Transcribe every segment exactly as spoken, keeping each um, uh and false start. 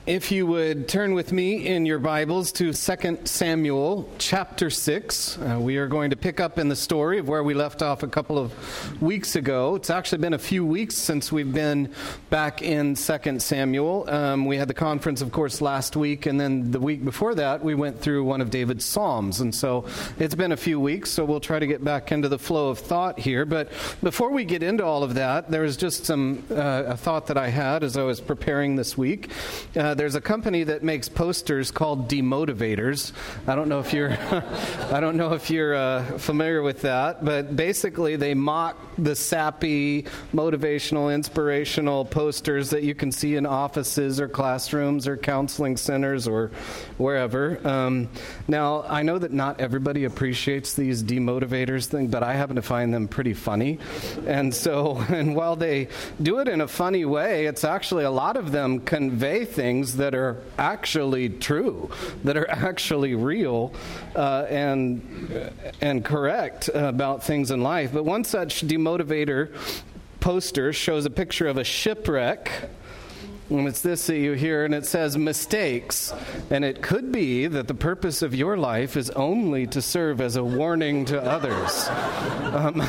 If you would turn with me in your Bibles to Second Samuel chapter six, uh, we are going to pick up in the story of where we left off a couple of weeks ago. It's actually been a few weeks since we've been back in Second Samuel. Um, we had the conference, of course, last week, and then the week before that, we went through one of David's Psalms. And so it's been a few weeks, so we'll try to get back into the flow of thought here. But before we get into all of that, there was just some uh, a thought that I had as I was preparing this week. Uh, There's a company that makes posters called Demotivators. I don't know if you're, I don't know if you're uh, familiar with that, but basically they mock the sappy, motivational, inspirational posters that you can see in offices or classrooms or counseling centers or wherever. Um, now, I know that not everybody appreciates these demotivators thing, but I happen to find them pretty funny. And so, and while they do it in a funny way, it's actually a lot of them convey things that are actually true, that are actually real uh, and and correct about things in life. But one such demotivator poster shows a picture of a shipwreck. And it's this that you hear, and it says mistakes. And it could be that the purpose of your life is only to serve as a warning to others. Um,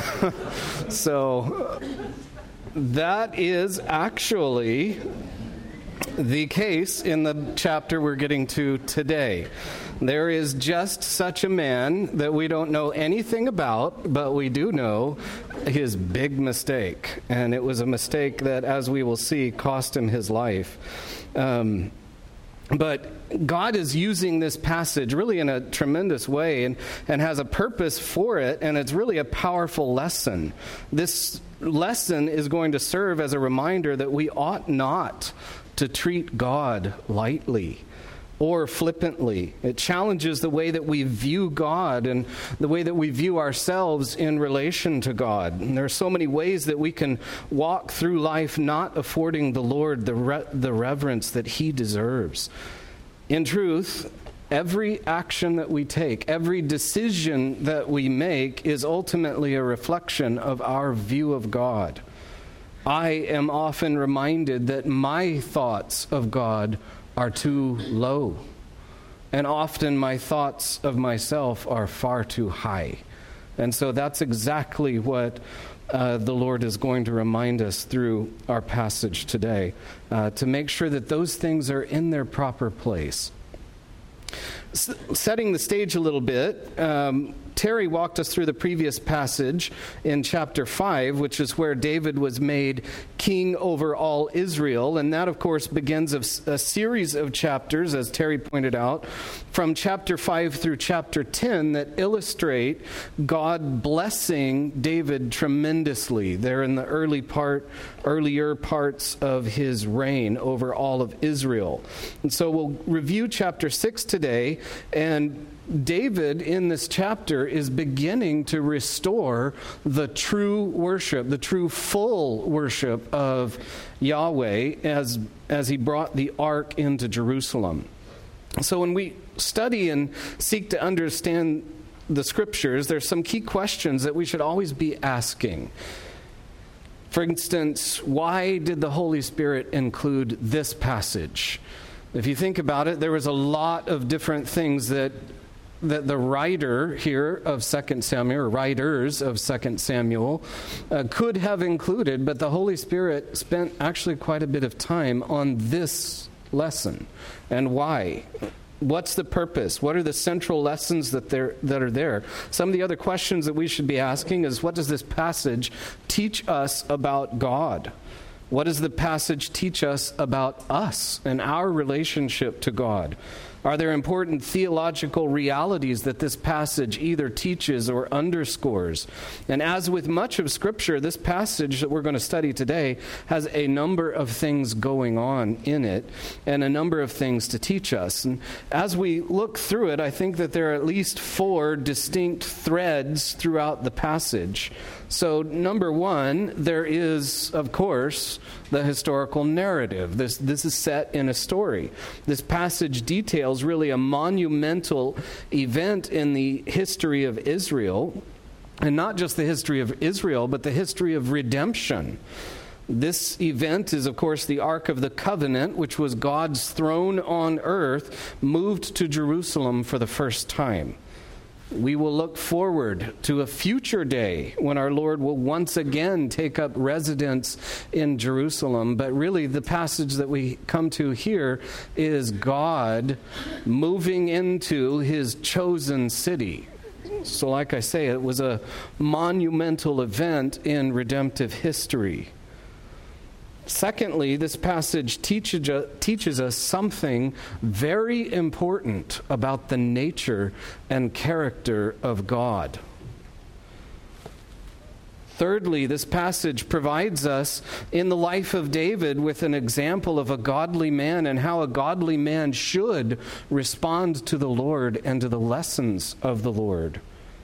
so that is actually the case in the chapter we're getting to today. There is just such a man that we don't know anything about, but we do know his big mistake. And it was a mistake that, as we will see, cost him his life. Um, but God is using this passage really in a tremendous way and, and has a purpose for it, and it's really a powerful lesson. This lesson is going to serve as a reminder that we ought not to treat God lightly or flippantly. It challenges the way that we view God and the way that we view ourselves in relation to God. And there are so many ways that we can walk through life not affording the Lord the re- the reverence that He deserves. In truth, every action that we take, every decision that we make is ultimately a reflection of our view of God. I am often reminded that my thoughts of God are too low. And often my thoughts of myself are far too high. And so that's exactly what uh, the Lord is going to remind us through our passage today, uh, to make sure that those things are in their proper place. S- setting the stage a little bit, um, Terry walked us through the previous passage in chapter five, which is where David was made king over all Israel. And that, of course, begins a, a series of chapters, as Terry pointed out, from chapter five through chapter ten that illustrate God blessing David tremendously there in the early part, earlier parts of his reign over all of Israel. And so we'll review chapter six today, and David in this chapter is beginning to restore the true worship, the true full worship of Yahweh as, as he brought the ark into Jerusalem. So when we study and seek to understand the scriptures, there's some key questions that we should always be asking. For instance, why did the Holy Spirit include this passage? If you think about it, there was a lot of different things that that the writer here of Second Samuel, or writers of Second Samuel, uh, could have included, but the Holy Spirit spent actually quite a bit of time on this lesson. And why? What's the purpose? What are the central lessons that there that are there? Some of the other questions that we should be asking is, what does this passage teach us about God? What does the passage teach us about us and our relationship to God? Are there important theological realities that this passage either teaches or underscores? And as with much of Scripture, this passage that we're going to study today has a number of things going on in it and a number of things to teach us. And as we look through it, I think that there are at least four distinct threads throughout the passage. So, number one, there is, of course, the historical narrative. This, this is set in a story. This passage details really a monumental event in the history of Israel, and not just the history of Israel, but the history of redemption. This event is, of course, the Ark of the Covenant, which was God's throne on earth, moved to Jerusalem for the first time. We will look forward to a future day when our Lord will once again take up residence in Jerusalem. But really, the passage that we come to here is God moving into his chosen city. So like I say, it was a monumental event in redemptive history. Secondly, this passage teaches, teaches us something very important about the nature and character of God. Thirdly, this passage provides us in the life of David with an example of a godly man and how a godly man should respond to the Lord and to the lessons of the Lord.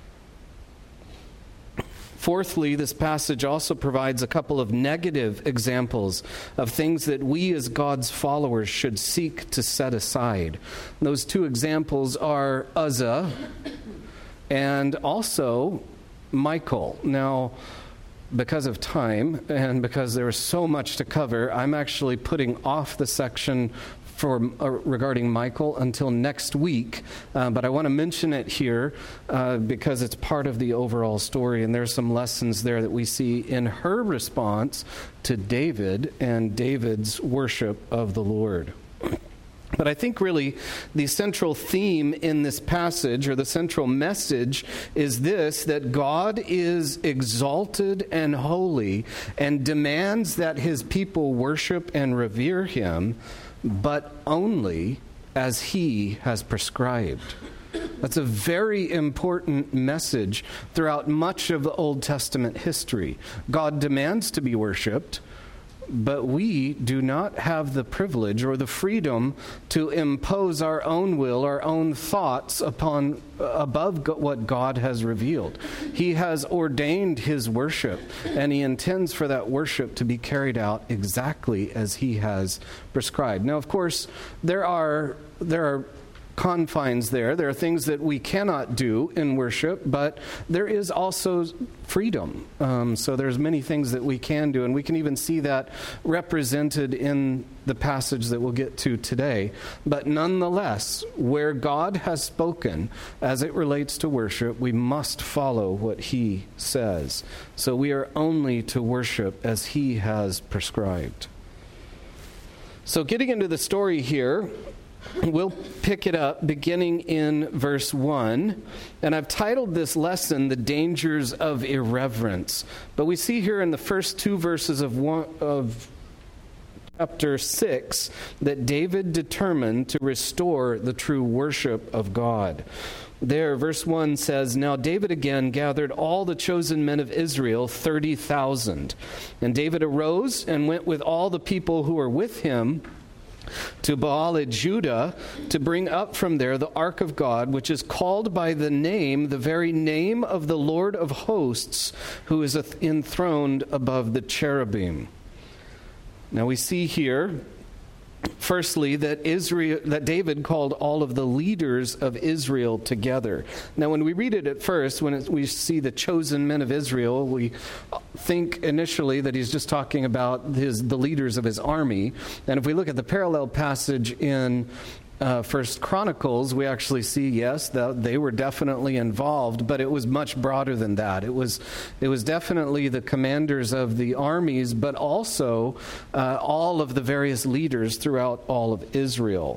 Fourthly, this passage also provides a couple of negative examples of things that we as God's followers should seek to set aside. And those two examples are Uzzah and also Michal. Now, because of time and because there is so much to cover, I'm actually putting off the section for uh, regarding Michal until next week, uh, but I want to mention it here uh, because it's part of the overall story, and there's some lessons there that we see in her response to David and David's worship of the Lord. But I think really the central theme in this passage, or the central message, is this: that God is exalted and holy and demands that his people worship and revere him, but only as he has prescribed. That's a very important message throughout much of the Old Testament history. God demands to be worshiped, but we do not have the privilege or the freedom to impose our own will, our own thoughts upon above what God has revealed. He has ordained his worship, and he intends for that worship to be carried out exactly as he has prescribed. Now, of course, there are there are confines there. There are things that we cannot do in worship, but there is also freedom. Um, so there's many things that we can do, and we can even see that represented in the passage that we'll get to today. But nonetheless, where God has spoken as it relates to worship, we must follow what he says. So we are only to worship as he has prescribed. So getting into the story here, we'll pick it up beginning in verse one, and I've titled this lesson, The Dangers of Irreverence. But we see here in the first two verses of, one, of chapter six that David determined to restore the true worship of God. There, verse one says, "Now David again gathered all the chosen men of Israel, thirty thousand. And David arose and went with all the people who were with him to Baal-Judah, to bring up from there the ark of God, which is called by the name, the very name of the Lord of hosts, who is enthroned above the cherubim." Now we see here, firstly, that Israel, that David called all of the leaders of Israel together. Now, when we read it at first, when it, we see the chosen men of Israel, we think initially that he's just talking about his the leaders of his army. And if we look at the parallel passage in Uh, First Chronicles, we actually see, yes, that they were definitely involved, but it was much broader than that. It was it was definitely the commanders of the armies, but also uh, all of the various leaders throughout all of Israel.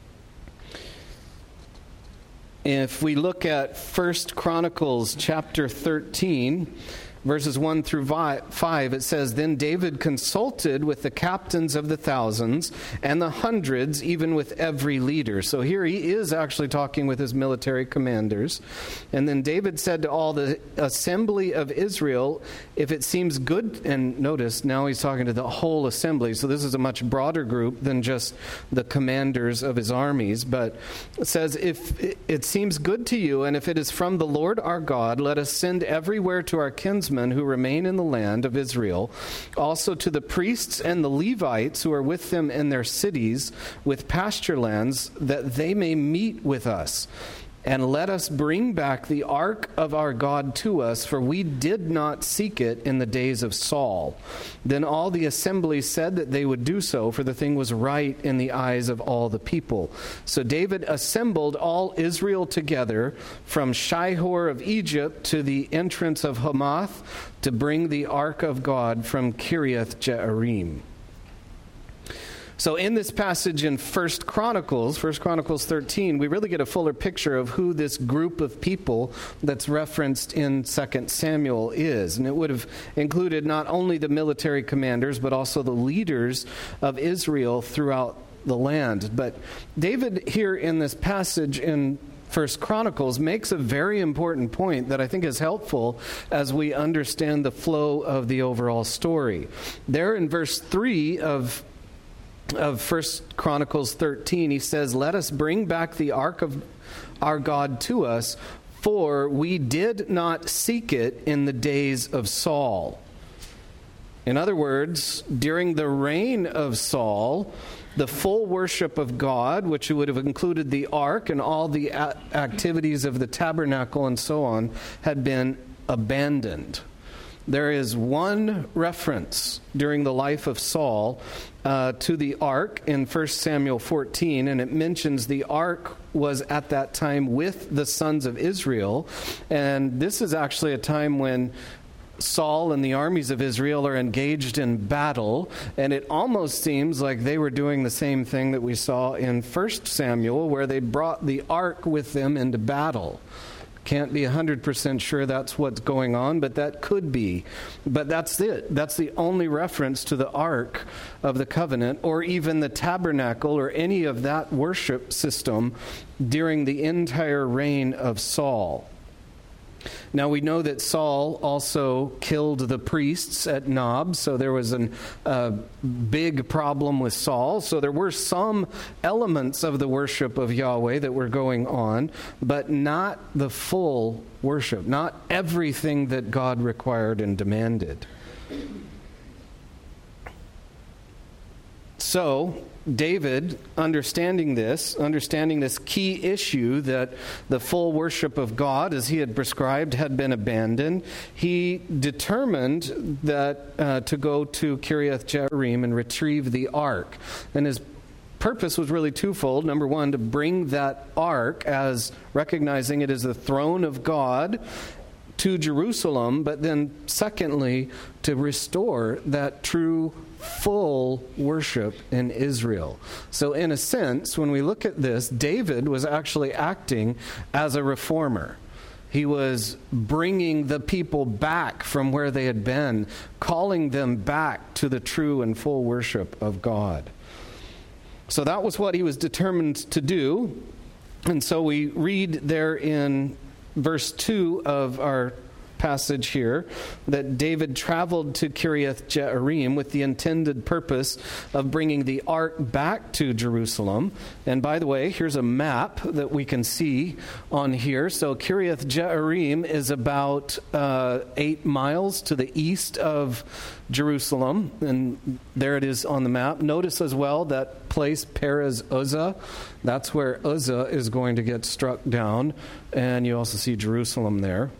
If we look at First Chronicles chapter thirteen, verses one through five, it says, "Then David consulted with the captains of the thousands and the hundreds, even with every leader." So here he is actually talking with his military commanders. "And then David said to all the assembly of Israel, if it seems good," and notice now he's talking to the whole assembly, so this is a much broader group than just the commanders of his armies, but it says, "If it seems good to you, and if it is from the Lord our God, let us send everywhere to our kinsmen who remain in the land of Israel, also to the priests and the Levites who are with them in their cities with pasture lands, that they may meet with us. and let us bring back the ark of our God to us, for we did not seek it in the days of Saul. Then all the assembly said that they would do so, for the thing was right in the eyes of all the people. So David assembled all Israel together from Shihor of Egypt to the entrance of Hamath to bring the ark of God from Kiriath Jearim. So in this passage in First Chronicles, First Chronicles thirteen, we really get a fuller picture of who this group of people that's referenced in Second Samuel is. And it would have included not only the military commanders, but also the leaders of Israel throughout the land. But David here in this passage in First Chronicles makes a very important point that I think is helpful as we understand the flow of the overall story. There in verse three of of First Chronicles thirteen, he says, "Let us bring back the ark of our God to us, for we did not seek it in the days of Saul." In other words, during the reign of Saul, the full worship of God, which would have included the ark and all the a- activities of the tabernacle and so on, had been abandoned. There is one reference during the life of Saul uh, to the ark in First Samuel fourteen, and it mentions the ark was at that time with the sons of Israel. And this is actually a time when Saul and the armies of Israel are engaged in battle, and it almost seems like they were doing the same thing that we saw in First Samuel, where they brought the ark with them into battle. Can't be one hundred percent sure that's what's going on, but that could be. But that's it. That's the only reference to the Ark of the Covenant, or even the tabernacle, or any of that worship system during the entire reign of Saul. Now we know that Saul also killed the priests at Nob, so there was a uh, big problem with Saul. So there were some elements of the worship of Yahweh that were going on, but not the full worship, not everything that God required and demanded. So David, understanding this, understanding this key issue that the full worship of God, as he had prescribed, had been abandoned, he determined that uh, to go to Kiriath Jearim and retrieve the ark. And his purpose was really twofold. Number one, to bring that ark, as recognizing it as the throne of God, to Jerusalem, but then secondly, to restore that true full worship in Israel. So in a sense, when we look at this, David was actually acting as a reformer. He was bringing the people back from where they had been, calling them back to the true and full worship of God. So that was what he was determined to do. And so we read there in verse two of our passage here that David traveled to Kiriath Jearim with the intended purpose of bringing the ark back to Jerusalem. And by the way, here's a map that we can see on here. So Kiriath Jearim is about uh, eight miles to the east of Jerusalem, and there it is on the map. Notice as well that place Perez Uzzah, that's where Uzzah is going to get struck down, and you also see Jerusalem there.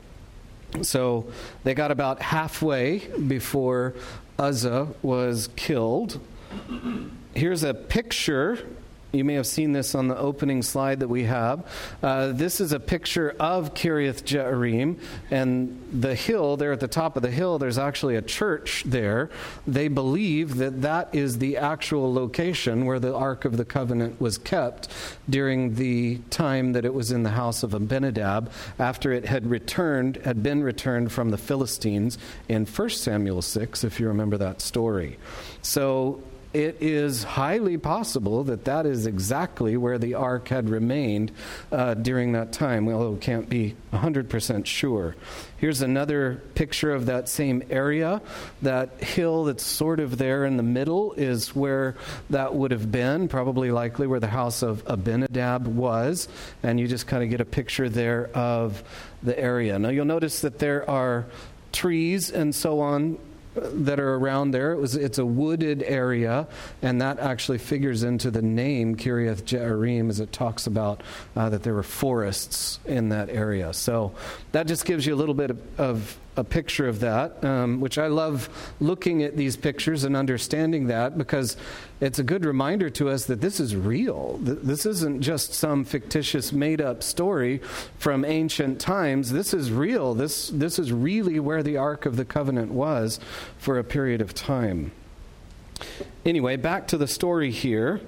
So they got about halfway before Uzzah was killed. Here's a picture. You may have seen this on the opening slide that we have. Uh, this is a picture of Kiriath Jearim, and the hill, there at the top of the hill, there's actually a church there. They believe that that is the actual location where the Ark of the Covenant was kept during the time that it was in the house of Abinadab, after it had returned, had been returned from the Philistines in First Samuel six, if you remember that story. So it is highly possible that that is exactly where the ark had remained uh, during that time, although we can't be one hundred percent sure. Here's another picture of that same area. That hill that's sort of there in the middle is where that would have been, probably likely where the house of Abinadab was. And you just kind of get a picture there of the area. Now you'll notice that there are trees and so on that are around there. It was it's a wooded area, and that actually figures into the name Kiriath Jearim, as it talks about uh, that there were forests in that area. So that just gives you a little bit of, of a picture of that, um, which I love looking at these pictures and understanding that, because it's a good reminder to us that this is real. This isn't just some fictitious made-up story from ancient times. This is real. This, this is really where the Ark of the Covenant was for a period of time. Anyway, back to the story here.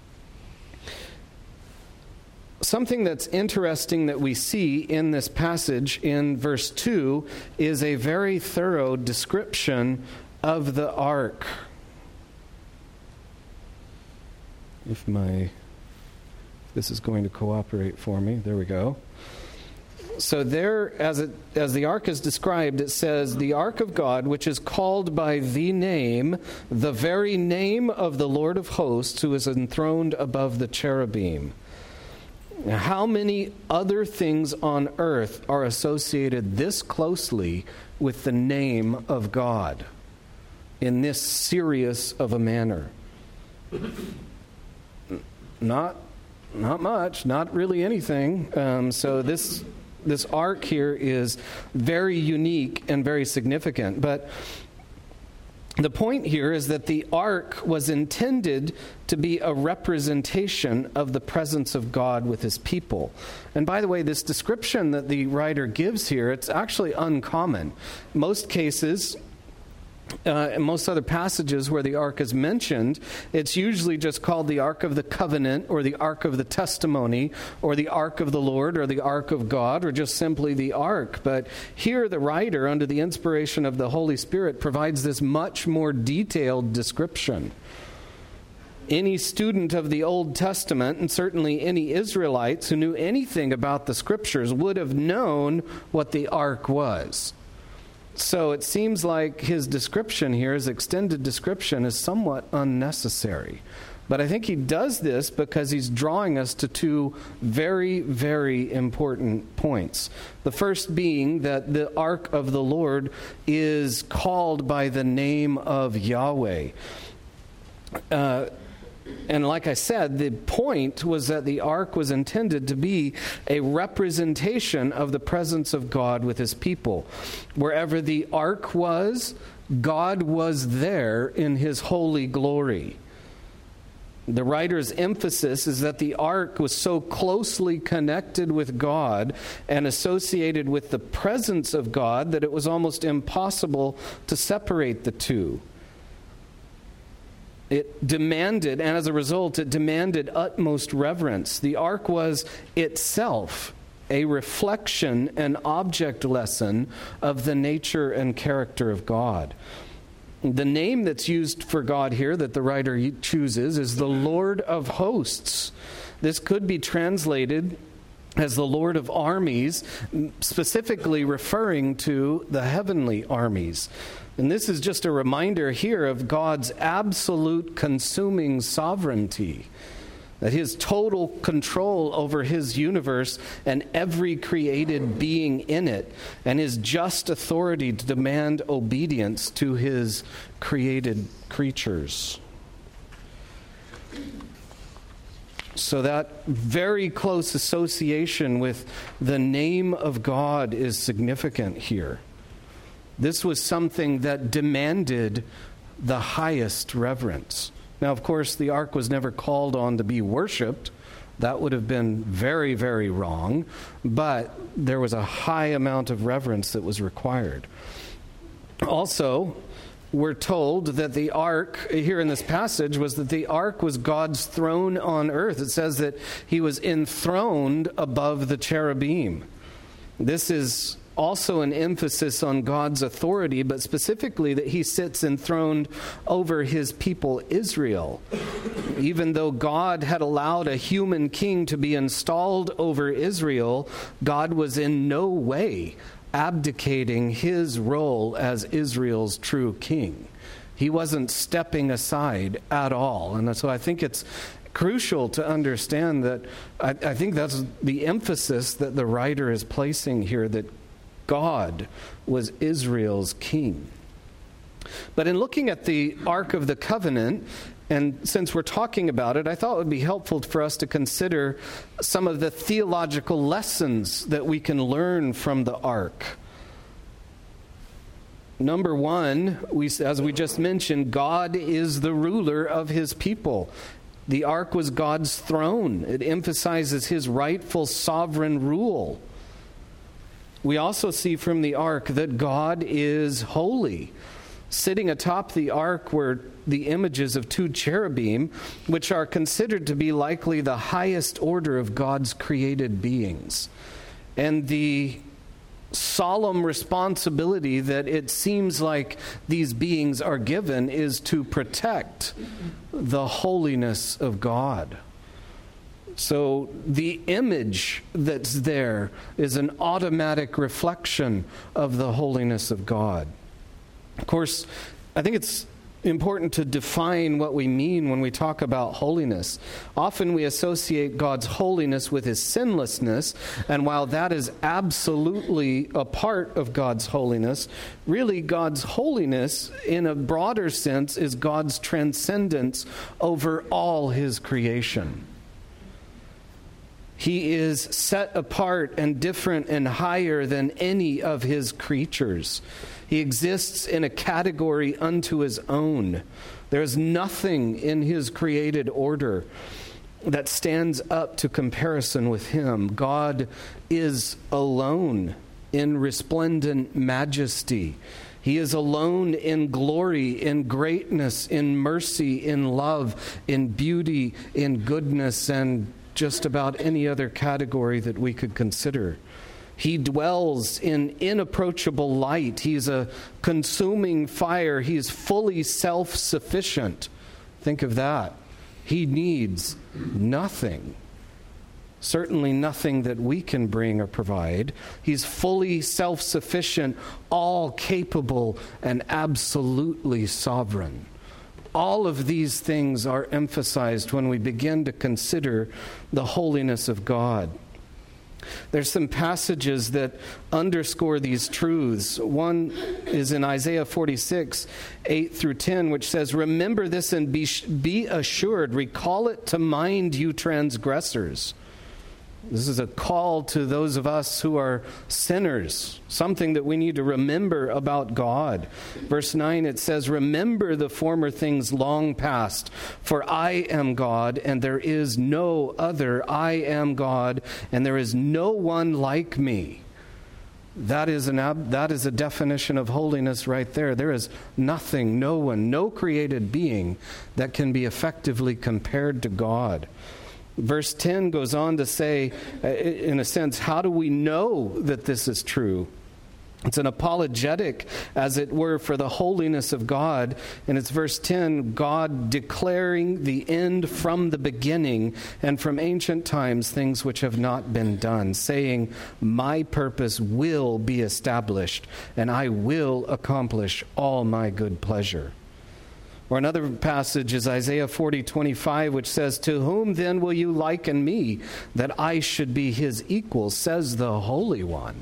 Something that's interesting that we see in this passage in verse two is a very thorough description of the ark. If my this is going to cooperate for me, there we go. So there, as it as the ark is described, it says, "The ark of God, which is called by the name, the very name of the Lord of hosts, who is enthroned above the cherubim." Now, how many other things on earth are associated this closely with the name of God in this serious of a manner? Not, not much, not really anything. Um, so this this ark here is very unique and very significant. But the point here is that the ark was intended to be a representation of the presence of God with his people. And by the way, this description that the writer gives here, it's actually uncommon. Most cases, uh, in most other passages where the ark is mentioned, it's usually just called the Ark of the Covenant, or the Ark of the Testimony, or the Ark of the Lord, or the Ark of God, or just simply the ark. But here the writer, under the inspiration of the Holy Spirit, provides this much more detailed description. Any student of the Old Testament, and certainly any Israelites who knew anything about the Scriptures, would have known what the ark was. So it seems like his description here, his extended description, is somewhat unnecessary. But I think he does this because he's drawing us to two very, very important points. The first being that the ark of the Lord is called by the name of Yahweh. Uh, And like I said, the point was that the ark was intended to be a representation of the presence of God with his people. Wherever the ark was, God was there in his holy glory. The writer's emphasis is that the ark was so closely connected with God and associated with the presence of God that it was almost impossible to separate the two. It demanded, and as a result, it demanded utmost reverence. The ark was itself a reflection and object lesson of the nature and character of God. The name that's used for God here that the writer chooses is the Lord of hosts. This could be translated as the Lord of armies, specifically referring to the heavenly armies. And this is just a reminder here of God's absolute consuming sovereignty, that his total control over his universe and every created being in it, and his just authority to demand obedience to his created creatures. So that very close association with the name of God is significant here. This was something that demanded the highest reverence. Now, of course, the ark was never called on to be worshipped. That would have been very, very wrong. But there was a high amount of reverence that was required. Also, we're told that the ark, here in this passage, was that the ark was God's throne on earth. It says that he was enthroned above the cherubim. This is also an emphasis on God's authority, but specifically that he sits enthroned over his people Israel. Even though God had allowed a human king to be installed over Israel, God was in no way abdicating his role as Israel's true king. He wasn't stepping aside at all. And so I think it's crucial to understand that I, I think that's the emphasis that the writer is placing here, that God was Israel's king. But in looking at the Ark of the Covenant, and since we're talking about it, I thought it would be helpful for us to consider some of the theological lessons that we can learn from the Ark. Number one, we, as we just mentioned, God is the ruler of his people. The Ark was God's throne. It emphasizes his rightful sovereign rule. We also see from the Ark that God is holy. Sitting atop the Ark were the images of two cherubim, which are considered to be likely the highest order of God's created beings. And the solemn responsibility that it seems like these beings are given is to protect the holiness of God. So the image that's there is an automatic reflection of the holiness of God. Of course, I think it's important to define what we mean when we talk about holiness. Often we associate God's holiness with his sinlessness, and while that is absolutely a part of God's holiness, really God's holiness in a broader sense is God's transcendence over all his creation. He is set apart and different and higher than any of his creatures. He exists in a category unto his own. There is nothing in his created order that stands up to comparison with him. God is alone in resplendent majesty. He is alone in glory, in greatness, in mercy, in love, in beauty, in goodness, and just about any other category that we could consider. He dwells in inapproachable light. He's a consuming fire. He's fully self-sufficient. Think of that. He needs nothing. Certainly nothing that we can bring or provide. He's fully self-sufficient, all capable, and absolutely sovereign. All of these things are emphasized when we begin to consider the holiness of God. There's some passages that underscore these truths. One is in Isaiah forty-six, eight through ten, which says, "Remember this and be, be assured, recall it to mind, you transgressors." This is a call to those of us who are sinners, something that we need to remember about God. Verse nine, it says, "Remember the former things long past, for I am God, and there is no other. I am God, and there is no one like me." That is an ab- that is a definition of holiness right there. There is nothing, no one, no created being that can be effectively compared to God. Verse ten goes on to say, in a sense, how do we know that this is true? It's an apologetic, as it were, for the holiness of God. And it's verse ten, God declaring the end from the beginning and from ancient times things which have not been done, saying, "My purpose will be established, and I will accomplish all my good pleasure." Or another passage is Isaiah forty, twenty-five, which says, "To whom then will you liken me, that I should be his equal, says the Holy One."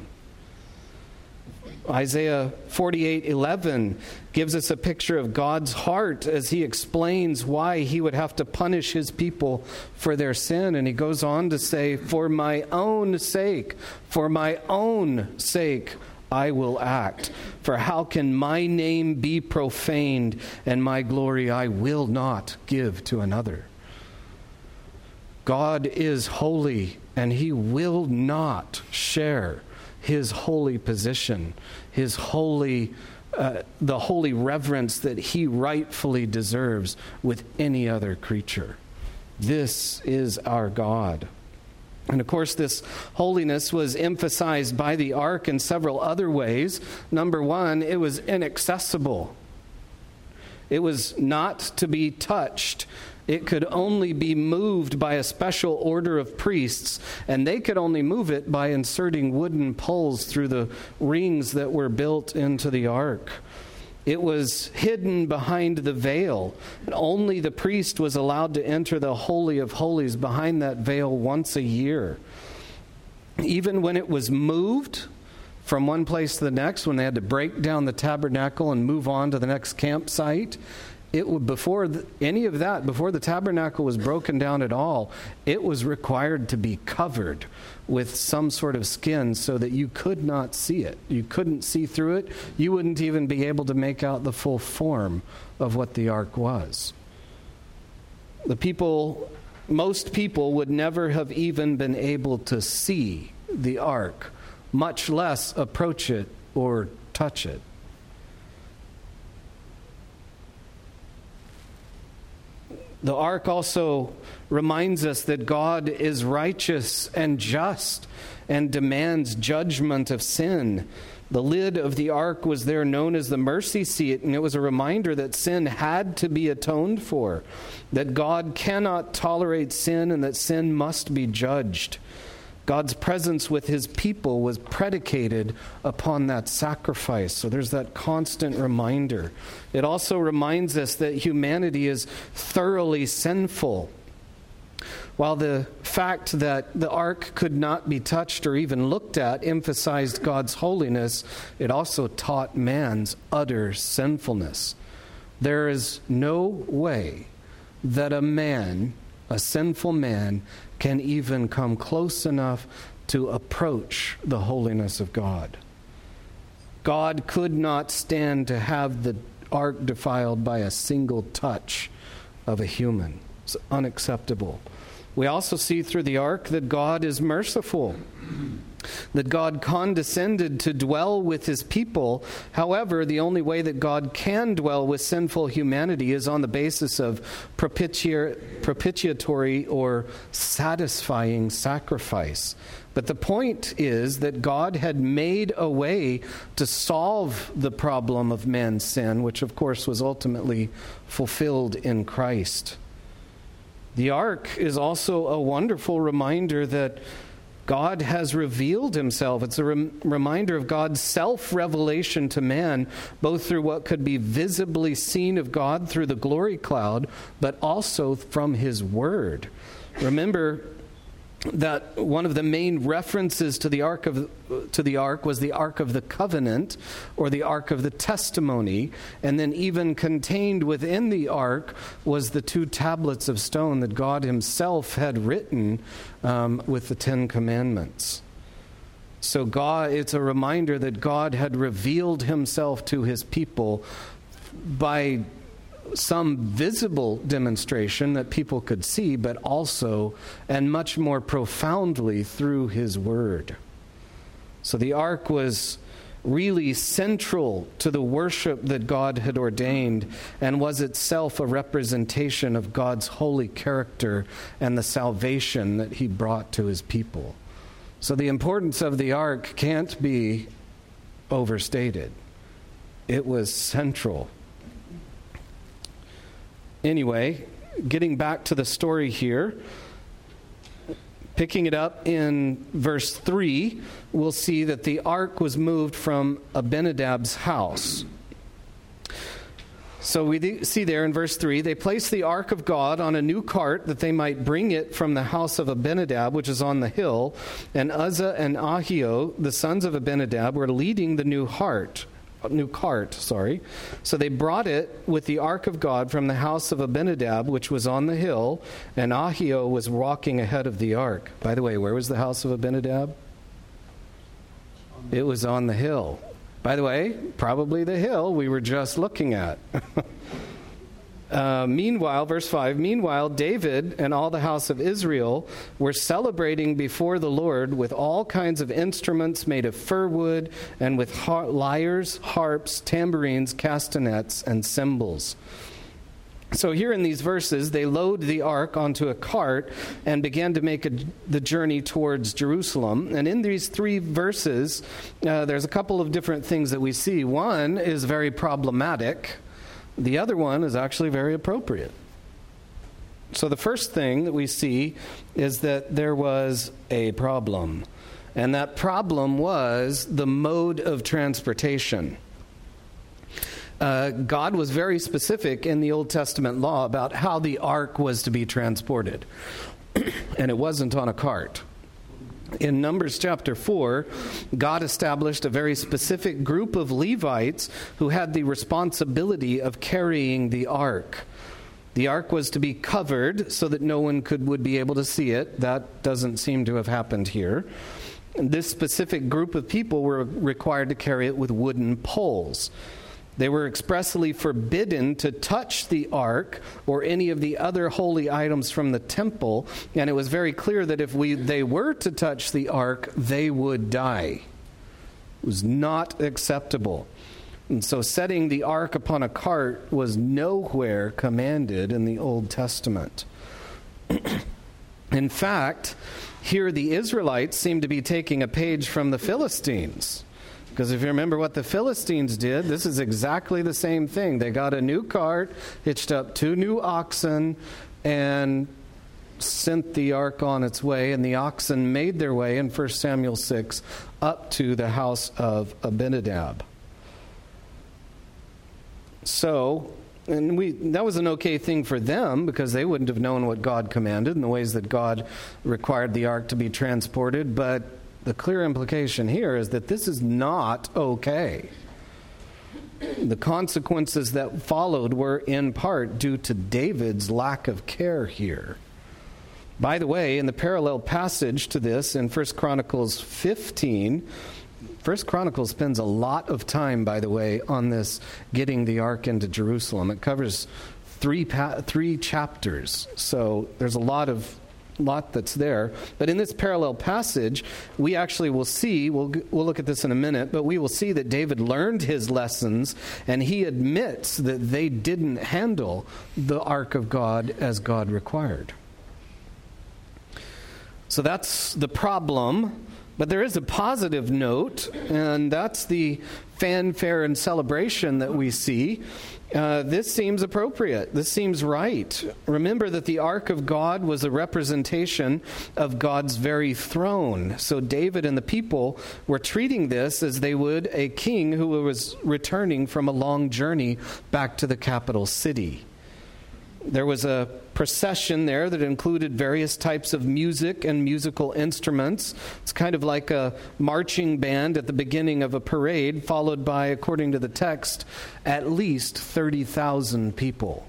Isaiah forty-eight, eleven gives us a picture of God's heart as he explains why he would have to punish his people for their sin. And he goes on to say, "For my own sake, for my own sake, I will act. For how can my name be profaned, and my glory I will not give to another?" God is holy, and he will not share his holy position, his holy, uh, the holy reverence that he rightfully deserves with any other creature. This is our God. And of course, this holiness was emphasized by the ark in several other ways. Number one, it was inaccessible. It was not to be touched. It could only be moved by a special order of priests, and they could only move it by inserting wooden poles through the rings that were built into the ark. It was hidden behind the veil, and only the priest was allowed to enter the Holy of Holies behind that veil once a year. Even when it was moved from one place to the next, when they had to break down the tabernacle and move on to the next campsite, it would, before the, any of that, before the tabernacle was broken down at all, it was required to be covered with some sort of skin so that you could not see it. You couldn't see through it. You wouldn't even be able to make out the full form of what the ark was. The people, most people would never have even been able to see the ark, much less approach it or touch it. The ark also reminds us that God is righteous and just and demands judgment of sin. The lid of the ark was there known as the mercy seat, and it was a reminder that sin had to be atoned for, that God cannot tolerate sin and that sin must be judged. God's presence with his people was predicated upon that sacrifice. So there's that constant reminder. It also reminds us that humanity is thoroughly sinful. While the fact that the ark could not be touched or even looked at emphasized God's holiness, it also taught man's utter sinfulness. There is no way that a man, a sinful man, can even come close enough to approach the holiness of God. God could not stand to have the ark defiled by a single touch of a human. It's unacceptable. We also see through the ark that God is merciful, that God condescended to dwell with his people. However, the only way that God can dwell with sinful humanity is on the basis of propitiatory or satisfying sacrifice. But the point is that God had made a way to solve the problem of man's sin, which of course was ultimately fulfilled in Christ. The ark is also a wonderful reminder that God has revealed himself. It's a rem- reminder of God's self-revelation to man, both through what could be visibly seen of God through the glory cloud, but also from his word. Remember that one of the main references to the ark of to the ark was the Ark of the Covenant, or the Ark of the Testimony, and then even contained within the ark was the two tablets of stone that God himself had written um, with the Ten Commandments. So God, it's a reminder that God had revealed himself to his people by some visible demonstration that people could see, but also, and much more profoundly, through his word. So the ark was really central to the worship that God had ordained, and was itself a representation of God's holy character and the salvation that he brought to his people. So the importance of the ark can't be overstated. It was central. Anyway, getting back to the story here, picking it up in verse three, we'll see that the ark was moved from Abinadab's house. So we see there in verse three, they placed the ark of God on a new cart that they might bring it from the house of Abinadab, which is on the hill. And Uzzah and Ahio, the sons of Abinadab, were leading the new cart. New cart, sorry. So they brought it with the ark of God from the house of Abinadab, which was on the hill, and Ahio was walking ahead of the ark. By the way, where was the house of Abinadab? It was on the hill. By the way, probably the hill we were just looking at. Uh, meanwhile, verse five, meanwhile, David and all the house of Israel were celebrating before the Lord with all kinds of instruments made of fir wood and with har- lyres, harps, tambourines, castanets, and cymbals. So here in these verses, they load the ark onto a cart and began to make a, the journey towards Jerusalem. And in these three verses, uh, there's a couple of different things that we see. One is very problematic. The other one is actually very appropriate. So the first thing that we see is that there was a problem. And that problem was the mode of transportation. Uh, God was very specific in the Old Testament law about how the ark was to be transported. And it wasn't on a cart. In Numbers chapter four, God established a very specific group of Levites who had the responsibility of carrying the ark. The ark was to be covered so that no one could would be able to see it. That doesn't seem to have happened here. This specific group of people were required to carry it with wooden poles. They were expressly forbidden to touch the ark or any of the other holy items from the temple, and it was very clear that if we they were to touch the ark, they would die. It was not acceptable. And so setting the ark upon a cart was nowhere commanded in the Old Testament. In fact, here the Israelites seem to be taking a page from the Philistines. Because if you remember what the Philistines did, this is exactly the same thing. They got a new cart, hitched up two new oxen, and sent the ark on its way. And the oxen made their way in First Samuel six up to the house of Abinadab. So, and we that was an okay thing for them because they wouldn't have known what God commanded and the ways that God required the ark to be transported. But the clear implication here is that this is not okay. The consequences that followed were in part due to David's lack of care here. By the way, in the parallel passage to this in First Chronicles fifteen, First Chronicles spends a lot of time, by the way, on this getting the ark into Jerusalem. It covers three pa- three chapters, so there's a lot of lot that's there. But in this parallel passage, we actually will see, we'll, we'll look at this in a minute, but we will see that David learned his lessons, and he admits that they didn't handle the ark of God as God required. So that's the problem. But there is a positive note, and that's the fanfare and celebration that we see. Uh, this seems appropriate. This seems right. Remember that the Ark of God was a representation of God's very throne. So David and the people were treating this as they would a king who was returning from a long journey back to the capital city. There was a procession there that included various types of music and musical instruments. It's kind of like a marching band at the beginning of a parade, followed by, according to the text, at least thirty thousand people.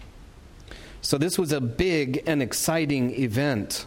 So this was a big and exciting event.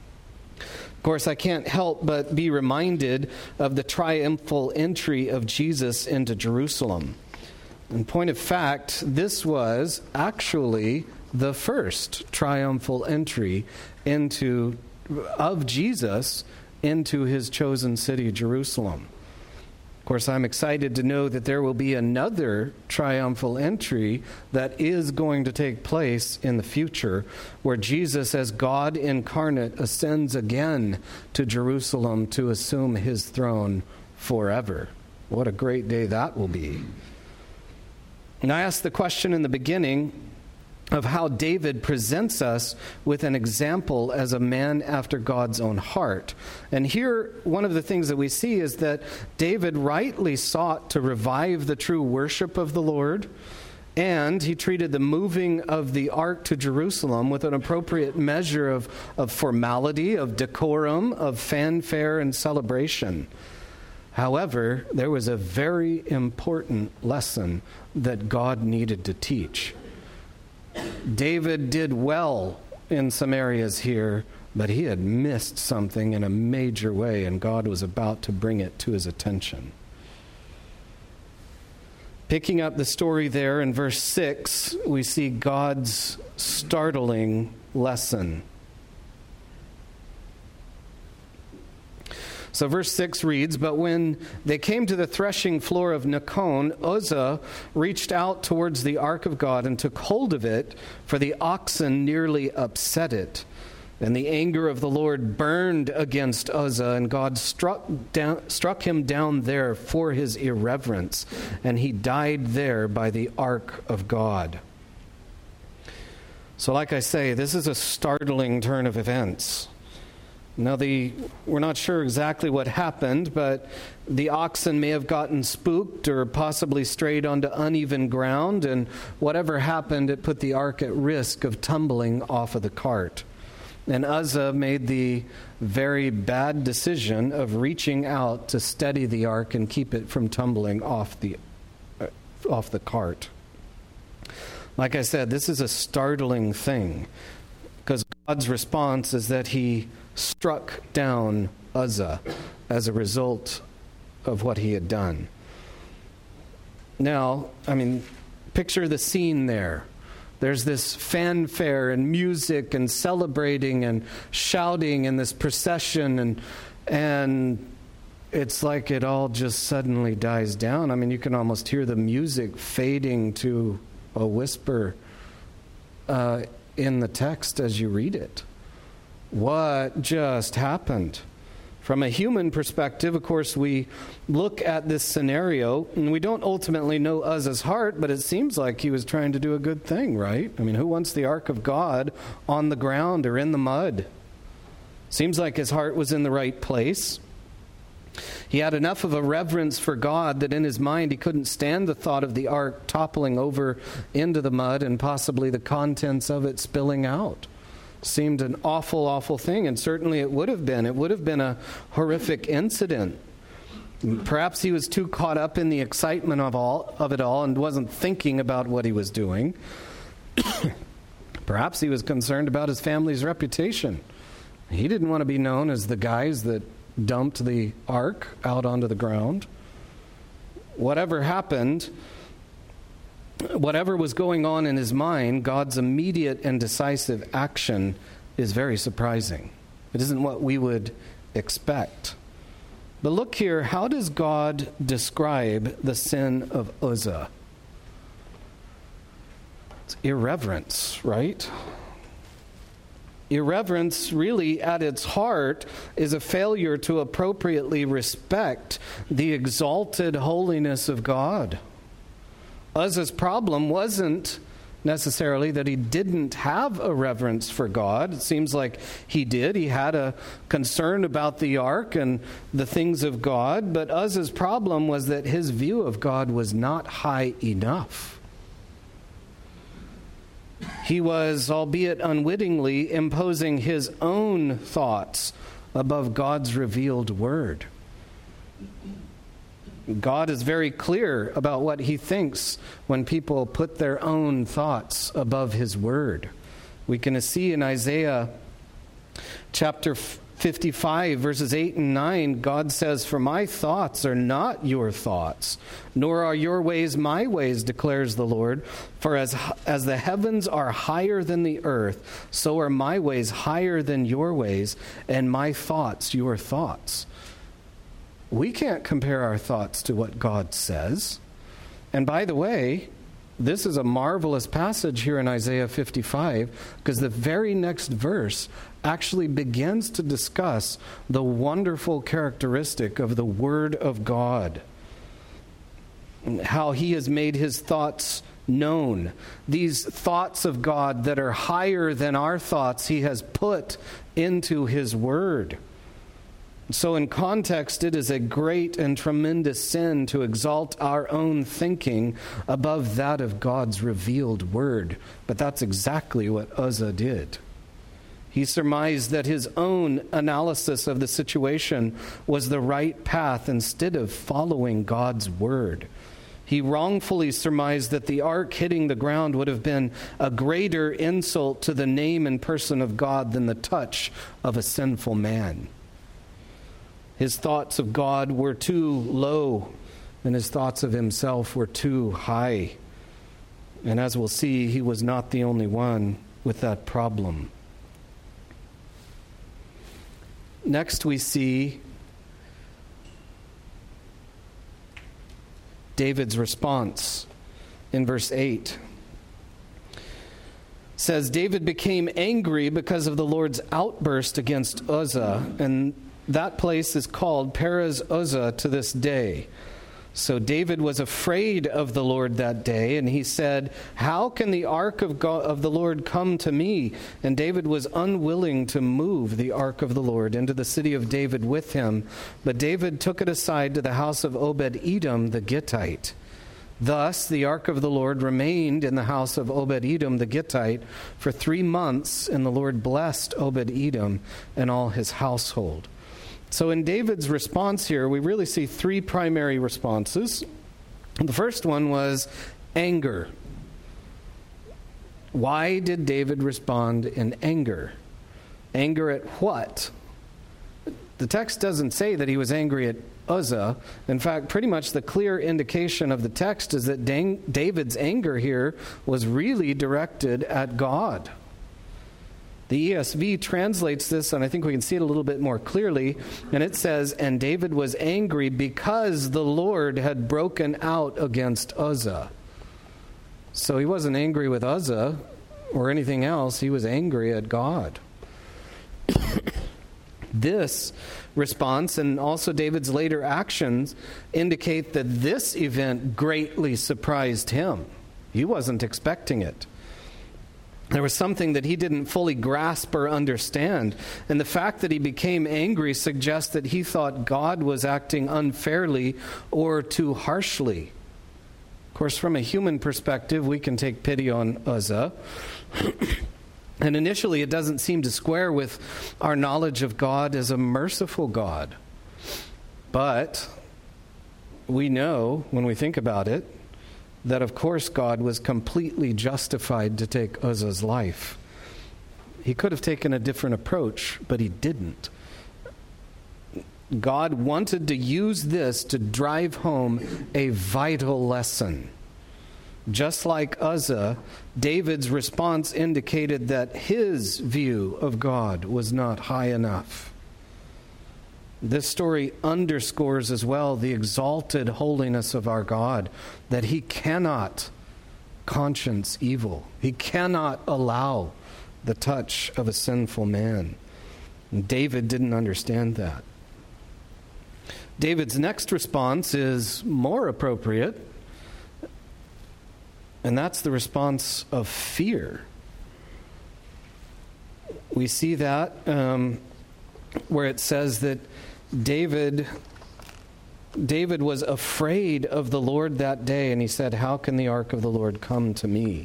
Of course, I can't help but be reminded of the triumphal entry of Jesus into Jerusalem. In point of fact, this was actually the first triumphal entry into of Jesus into his chosen city, Jerusalem. Of course, I'm excited to know that there will be another triumphal entry that is going to take place in the future, where Jesus, as God incarnate, ascends again to Jerusalem to assume his throne forever. What a great day that will be. And I asked the question in the beginning of how David presents us with an example as a man after God's own heart. And here, one of the things that we see is that David rightly sought to revive the true worship of the Lord, and he treated the moving of the ark to Jerusalem with an appropriate measure of, of formality, of decorum, of fanfare and celebration. However, there was a very important lesson that God needed to teach. David did well in some areas here, but he had missed something in a major way, and God was about to bring it to his attention. Picking up the story there in verse six, we see God's startling lesson. So verse six reads, "But when they came to the threshing floor of Nakon, Uzzah reached out towards the ark of God and took hold of it, for the oxen nearly upset it. And the anger of the Lord burned against Uzzah, and God struck down, struck him down there for his irreverence, and he died there by the ark of God." So like I say, this is a startling turn of events. Now, the we're not sure exactly what happened, but the oxen may have gotten spooked or possibly strayed onto uneven ground, and whatever happened, it put the ark at risk of tumbling off of the cart. And Uzzah made the very bad decision of reaching out to steady the ark and keep it from tumbling off the uh, off the cart. Like I said, this is a startling thing, because God's response is that he struck down Uzzah as a result of what he had done. Now, I mean, picture the scene there. There's this fanfare and music and celebrating and shouting and this procession, and and it's like it all just suddenly dies down. I mean, you can almost hear the music fading to a whisper uh, in the text as you read it. What just happened? From a human perspective, of course, we look at this scenario, and we don't ultimately know Uzzah's heart, but it seems like he was trying to do a good thing, right? I mean, who wants the ark of God on the ground or in the mud? Seems like his heart was in the right place. He had enough of a reverence for God that in his mind he couldn't stand the thought of the ark toppling over into the mud and possibly the contents of it spilling out. Seemed an awful, awful thing, and certainly it would have been. It would have been a horrific incident. Perhaps he was too caught up in the excitement of all of it all and wasn't thinking about what he was doing. Perhaps he was concerned about his family's reputation. He didn't want to be known as the guys that dumped the ark out onto the ground. Whatever happened, whatever was going on in his mind, God's immediate and decisive action is very surprising. It isn't what we would expect. But look here, how does God describe the sin of Uzzah? It's irreverence, right? Irreverence, really, at its heart, is a failure to appropriately respect the exalted holiness of God. Uzzah's problem wasn't necessarily that he didn't have a reverence for God. It seems like he did. He had a concern about the ark and the things of God, but Uzzah's problem was that his view of God was not high enough. He was, albeit unwittingly, imposing his own thoughts above God's revealed word. God is very clear about what he thinks when people put their own thoughts above his word. We can see in Isaiah chapter fifty-five, verses eight and nine, God says, "For my thoughts are not your thoughts, nor are your ways my ways, declares the Lord. For as, as the heavens are higher than the earth, so are my ways higher than your ways, and my thoughts your thoughts." We can't compare our thoughts to what God says. And by the way, this is a marvelous passage here in Isaiah fifty-five, because the very next verse actually begins to discuss the wonderful characteristic of the Word of God, how he has made his thoughts known. These thoughts of God that are higher than our thoughts, he has put into his Word. So in context, it is a great and tremendous sin to exalt our own thinking above that of God's revealed word. But that's exactly what Uzzah did. He surmised that his own analysis of the situation was the right path instead of following God's word. He wrongfully surmised that the ark hitting the ground would have been a greater insult to the name and person of God than the touch of a sinful man. His thoughts of God were too low, and his thoughts of himself were too high. And as we'll see, he was not the only one with that problem. Next, we see David's response in verse eight. It says, David became angry because of the Lord's outburst against Uzzah, and that place is called Perez Uzzah to this day. So David was afraid of the Lord that day, and he said, "How can the ark of God, of the Lord come to me?" And David was unwilling to move the ark of the Lord into the city of David with him. But David took it aside to the house of Obed-Edom the Gittite. Thus, the ark of the Lord remained in the house of Obed-Edom the Gittite for three months, and the Lord blessed Obed-Edom and all his household. So in David's response here, we really see three primary responses. The first one was anger. Why did David respond in anger? Anger at what? The text doesn't say that he was angry at Uzzah. In fact, pretty much the clear indication of the text is that David's anger here was really directed at God. The E S V translates this, and I think we can see it a little bit more clearly, and it says, "And David was angry because the Lord had broken out against Uzzah." So he wasn't angry with Uzzah or anything else. He was angry at God. This response, and also David's later actions, indicate that this event greatly surprised him. He wasn't expecting it. There was something that he didn't fully grasp or understand. And the fact that he became angry suggests that he thought God was acting unfairly or too harshly. Of course, from a human perspective, we can take pity on Uzzah. And initially, it doesn't seem to square with our knowledge of God as a merciful God. But we know, when we think about it, that of course God was completely justified to take Uzzah's life. He could have taken a different approach, but he didn't. God wanted to use this to drive home a vital lesson. Just like Uzzah, David's response indicated that his view of God was not high enough. This story underscores as well the exalted holiness of our God, that he cannot conscience evil. He cannot allow the touch of a sinful man. And David didn't understand that. David's next response is more appropriate, and that's the response of fear. We see that um, where it says that David, David was afraid of the Lord that day, and he said, "How can the ark of the Lord come to me?"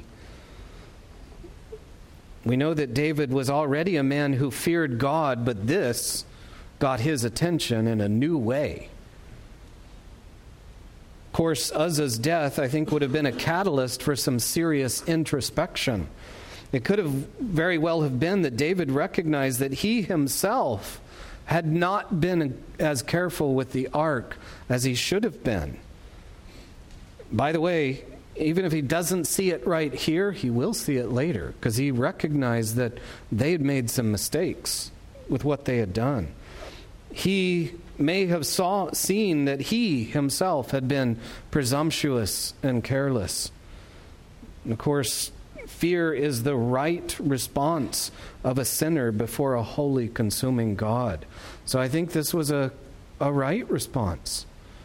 We know that David was already a man who feared God, but this got his attention in a new way. Of course, Uzzah's death, I think, would have been a catalyst for some serious introspection. It could have very well have been that David recognized that he himself had not been as careful with the ark as he should have been. By the way, even if he doesn't see it right here, he will see it later, because he recognized that they had made some mistakes with what they had done. He may have saw, seen that he himself had been presumptuous and careless. And of course, fear is the right response of a sinner before a holy, consuming God. So I think this was a, a right response.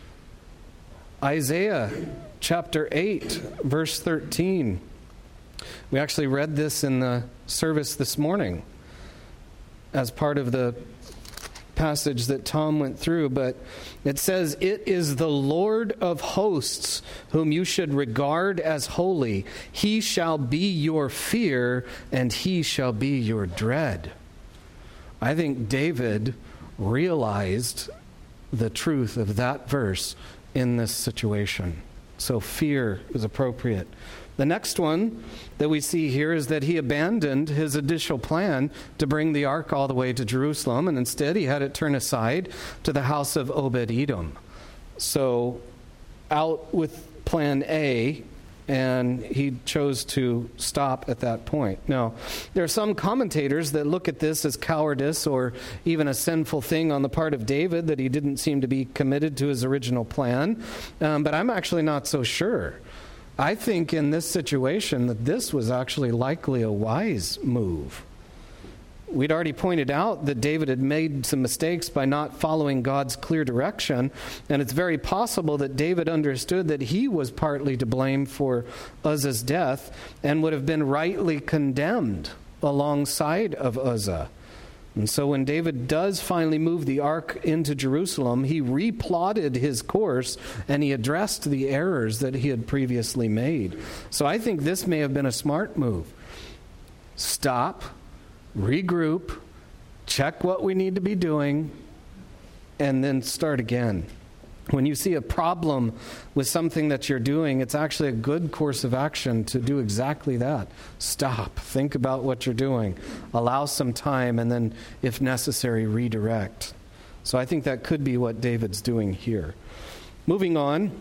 Isaiah chapter eight, verse thirteen. We actually read this in the service this morning as part of the passage that Tom went through, but it says, "It is the Lord of hosts whom you should regard as holy. He shall be your fear, and he shall be your dread." I think David realized the truth of that verse in this situation. So fear is appropriate. The next one that we see here is that he abandoned his initial plan to bring the ark all the way to Jerusalem, and instead he had it turn aside to the house of Obed-Edom. So out with plan A, and he chose to stop at that point. Now, there are some commentators that look at this as cowardice or even a sinful thing on the part of David, that he didn't seem to be committed to his original plan, um, but I'm actually not so sure. I think in this situation that this was actually likely a wise move. We'd already pointed out that David had made some mistakes by not following God's clear direction, and it's very possible that David understood that he was partly to blame for Uzzah's death and would have been rightly condemned alongside of Uzzah. And so when David does finally move the ark into Jerusalem, he replotted his course and he addressed the errors that he had previously made. So I think this may have been a smart move. Stop, regroup, check what we need to be doing, and then start again. When you see a problem with something that you're doing, it's actually a good course of action to do exactly that. Stop, think about what you're doing, allow some time, and then, if necessary, redirect. So I think that could be what David's doing here. Moving on,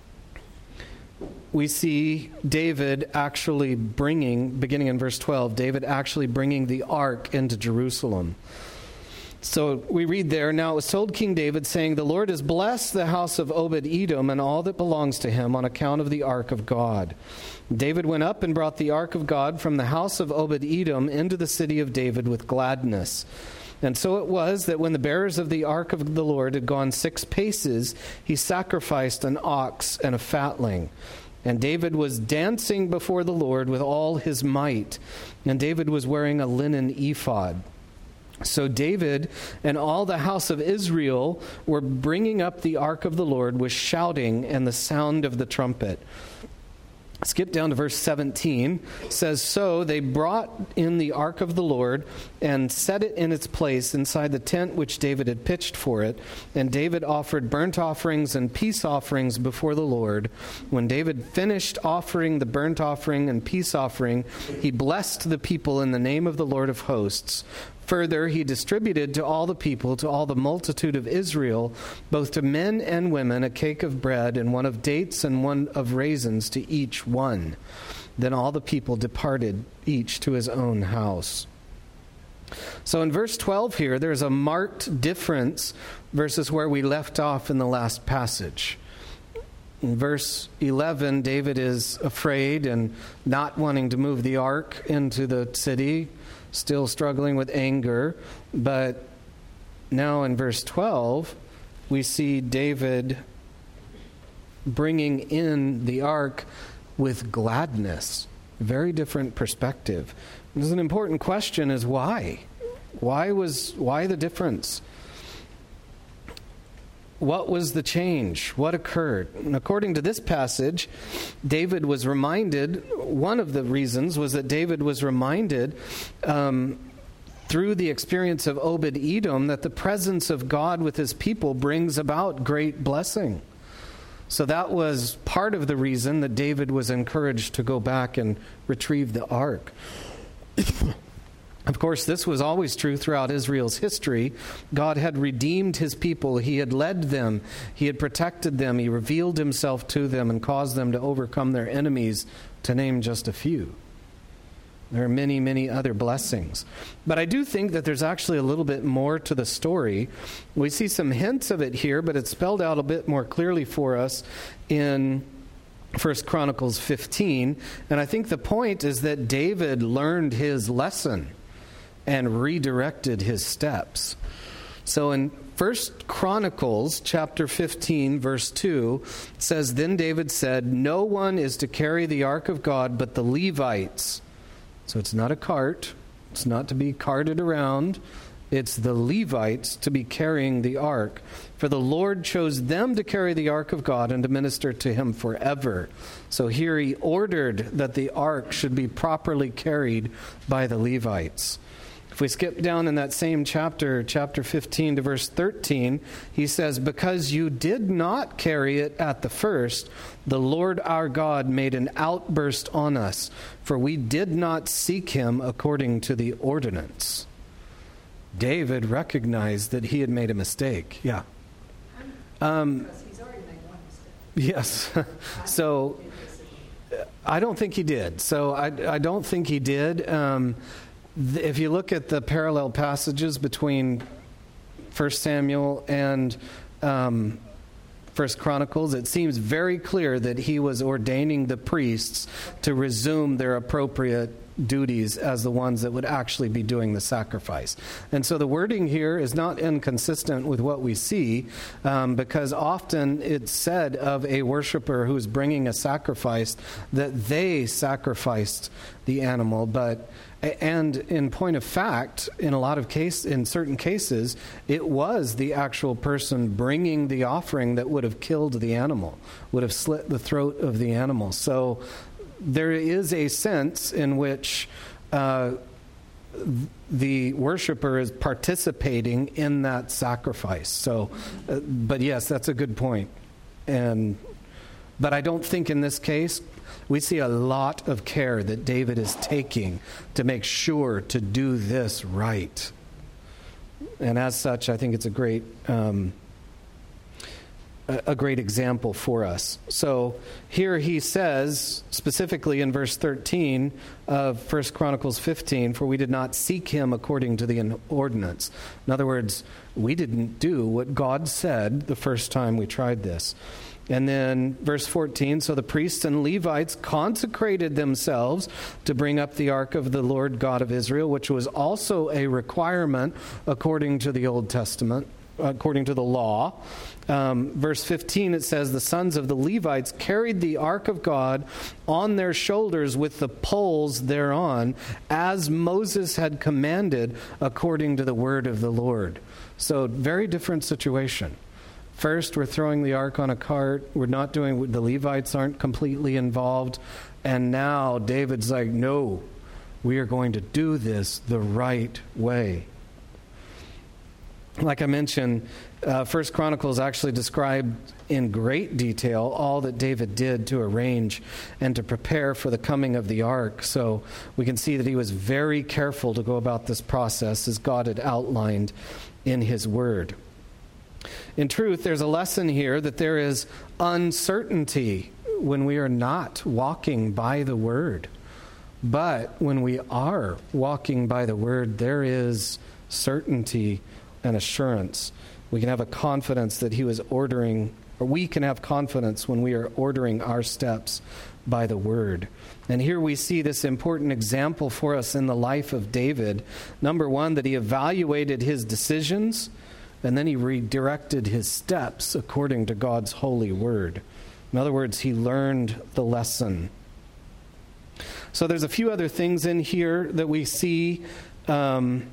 we see David actually bringing, beginning in verse twelve, David actually bringing the ark into Jerusalem. So we read there, "Now it was told King David, saying, The Lord has blessed the house of Obed-Edom and all that belongs to him on account of the ark of God. David went up and brought the ark of God from the house of Obed-Edom into the city of David with gladness. And so it was that when the bearers of the ark of the Lord had gone six paces, he sacrificed an ox and a fatling. And David was dancing before the Lord with all his might. And David was wearing a linen ephod. So David and all the house of Israel were bringing up the ark of the Lord with shouting and the sound of the trumpet." Skip down to verse seventeen. It says, "So they brought in the ark of the Lord and set it in its place inside the tent which David had pitched for it. And David offered burnt offerings and peace offerings before the Lord. When David finished offering the burnt offering and peace offering, he blessed the people in the name of the Lord of hosts. Further, he distributed to all the people, to all the multitude of Israel, both to men and women, a cake of bread and one of dates and one of raisins to each one. Then all the people departed, each to his own house." So in verse twelve here, there's a marked difference versus where we left off in the last passage. In verse eleven, David is afraid and not wanting to move the ark into the city, still struggling with anger. But now in verse twelve, we see David bringing in the ark with gladness. Very different perspective. There's an important question is why? Why was why the difference? What was the change? What occurred? And according to this passage, David was reminded, one of the reasons was that David was reminded um, through the experience of Obed-Edom that the presence of God with his people brings about great blessing. So that was part of the reason that David was encouraged to go back and retrieve the ark. Of course, this was always true throughout Israel's history. God had redeemed his people. He had led them. He had protected them. He revealed himself to them and caused them to overcome their enemies, to name just a few. There are many, many other blessings. But I do think that there's actually a little bit more to the story. We see some hints of it here, but it's spelled out a bit more clearly for us in First Chronicles fifteen. And I think the point is that David learned his lesson and redirected his steps. So in First Chronicles chapter fifteen, verse two, it says, "Then David said, 'No one is to carry the ark of God but the Levites.'" So it's not a cart. It's not to be carted around. It's the Levites to be carrying the ark. "For the Lord chose them to carry the ark of God and to minister to him forever." So here he ordered that the ark should be properly carried by the Levites. If we skip down in that same chapter, chapter fifteen to verse thirteen, he says, "Because you did not carry it at the first, the Lord our God made an outburst on us, for we did not seek him according to the ordinance." David recognized that he had made a mistake. Yeah. Um, because he's already made one mistake. Yes. So I don't think he did. So I, I don't think he did. Um, If you look at the parallel passages between First Samuel and um, First Chronicles, it seems very clear that he was ordaining the priests to resume their appropriate duties as the ones that would actually be doing the sacrifice. And so the wording here is not inconsistent with what we see, um, because often it's said of a worshiper who is bringing a sacrifice that they sacrificed the animal, but And in point of fact, in a lot of case, in certain cases, it was the actual person bringing the offering that would have killed the animal, would have slit the throat of the animal. So there is a sense in which uh, the worshiper is participating in that sacrifice. So, uh, but yes, that's a good point. And but I don't think in this case we see a lot of care that David is taking to make sure to do this right. And as such, I think it's a great um, a, a great example for us. So here he says, specifically in verse thirteen of First Chronicles fifteen, "For we did not seek him according to the ordinance." In other words, we didn't do what God said the first time we tried this. And then verse fourteen, "So the priests and Levites consecrated themselves to bring up the ark of the Lord God of Israel," which was also a requirement according to the Old Testament, according to the law. Um, verse fifteen, it says, "The sons of the Levites carried the ark of God on their shoulders with the poles thereon, as Moses had commanded according to the word of the Lord." So very different situation. First, we're throwing the ark on a cart. We're not doing, the Levites aren't completely involved. And now David's like, no, we are going to do this the right way. Like I mentioned, uh, First Chronicles actually described in great detail all that David did to arrange and to prepare for the coming of the ark. So we can see that he was very careful to go about this process as God had outlined in his word. In truth, there's a lesson here that there is uncertainty when we are not walking by the word. But when we are walking by the word, there is certainty and assurance. We can have a confidence that he was ordering, or we can have confidence when we are ordering our steps by the word. And here we see this important example for us in the life of David. Number one, that he evaluated his decisions, and then he redirected his steps according to God's holy word. In other words, he learned the lesson. So there's a few other things in here that we see. Um,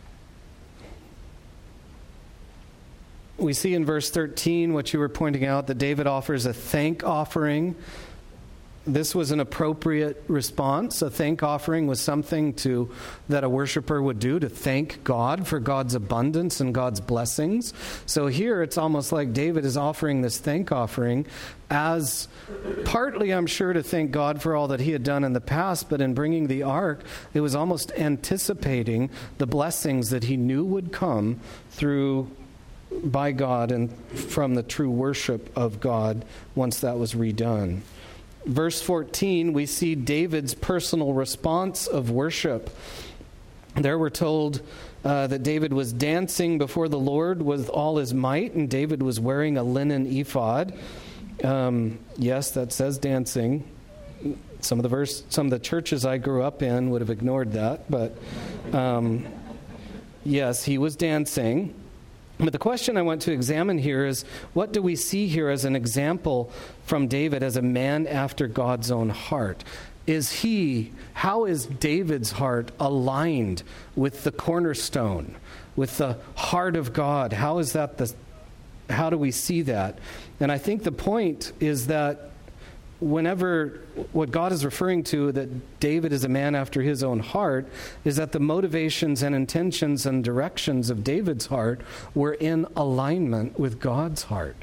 we see in verse thirteen, what you were pointing out, that David offers a thank offering. This was an appropriate response. A thank offering was something to that a worshiper would do to thank God for God's abundance and God's blessings. So here it's almost like David is offering this thank offering as partly, I'm sure, to thank God for all that he had done in the past, but in bringing the ark, it was almost anticipating the blessings that he knew would come through by God and from the true worship of God once that was redone. Verse fourteen, we see David's personal response of worship. There we're told uh, that David was dancing before the Lord with all his might, and David was wearing a linen ephod. Um, yes, that says dancing. Some of the verse, some of the churches I grew up in would have ignored that, but um, yes, he was dancing. But the question I want to examine here is, what do we see here as an example from David as a man after God's own heart? Is he, how is David's heart aligned with the cornerstone, with the heart of God? How is that the, how do we see that? And I think the point is that whenever what God is referring to, that David is a man after his own heart, is that the motivations and intentions and directions of David's heart were in alignment with God's heart.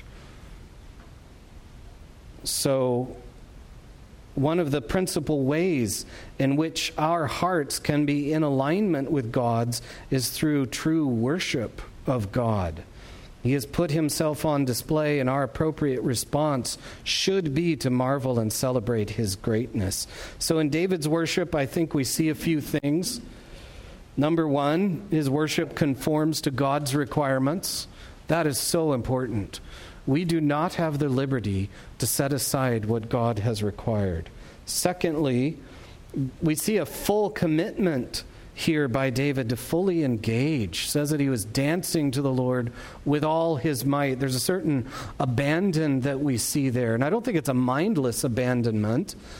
So one of the principal ways in which our hearts can be in alignment with God's is through true worship of God. He has put himself on display, and our appropriate response should be to marvel and celebrate his greatness. So in David's worship, I think we see a few things. Number one, his worship conforms to God's requirements. That is so important. We do not have the liberty to set aside what God has required. Secondly, we see a full commitment here by David to fully engage. It says that he was dancing to the Lord with all his might. There's a certain abandon that we see there. And I don't think it's a mindless abandonment.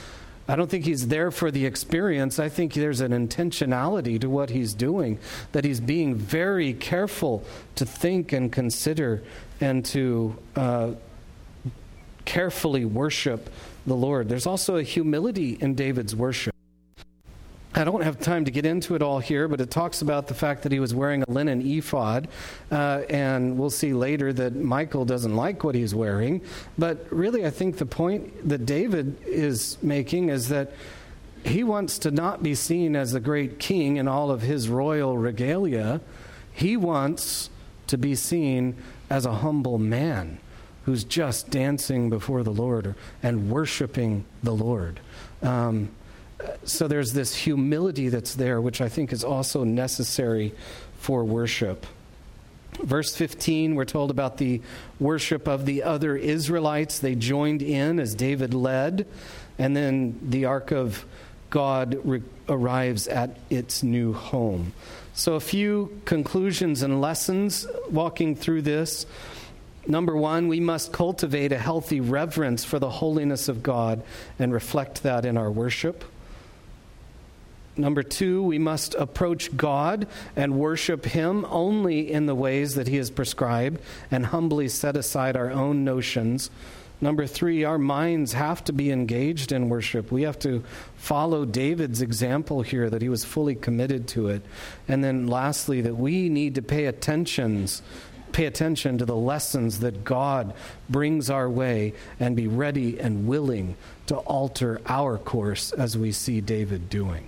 I don't think he's there for the experience. I think there's an intentionality to what he's doing, that he's being very careful to think and consider and to uh, carefully worship the Lord. There's also a humility in David's worship. I don't have time to get into it all here, but it talks about the fact that he was wearing a linen ephod, uh, and we'll see later that Michal doesn't like what he's wearing. But really, I think the point that David is making is that he wants to not be seen as the great king in all of his royal regalia. He wants to be seen as a humble man who's just dancing before the Lord and worshiping the Lord. Um So there's this humility that's there, which I think is also necessary for worship. Verse fifteen, we're told about the worship of the other Israelites. They joined in as David led, and then the ark of God re- arrives at its new home. So a few conclusions and lessons walking through this. Number one, we must cultivate a healthy reverence for the holiness of God and reflect that in our worship. Number two, we must approach God and worship Him only in the ways that He has prescribed and humbly set aside our own notions. Number three, our minds have to be engaged in worship. We have to follow David's example here, that he was fully committed to it. And then lastly, that we need to pay attentions, pay attention to the lessons that God brings our way and be ready and willing to alter our course as we see David doing.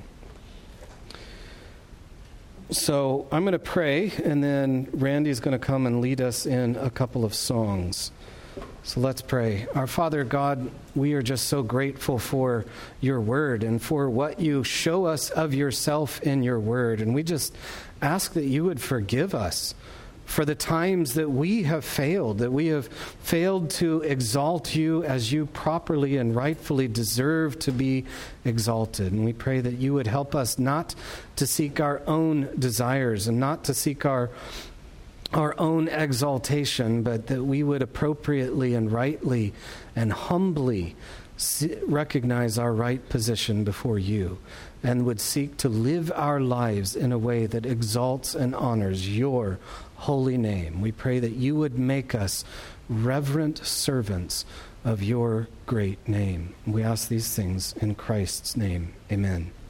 So I'm going to pray, and then Randy's going to come and lead us in a couple of songs. So let's pray. Our Father God, we are just so grateful for your word and for what you show us of yourself in your word. And we just ask that you would forgive us for the times that we have failed, that we have failed to exalt you as you properly and rightfully deserve to be exalted. And we pray that you would help us not to seek our own desires and not to seek our our own exaltation, but that we would appropriately and rightly and humbly recognize our right position before you, and would seek to live our lives in a way that exalts and honors your holy name. We pray that you would make us reverent servants of your great name. We ask these things in Christ's name. Amen.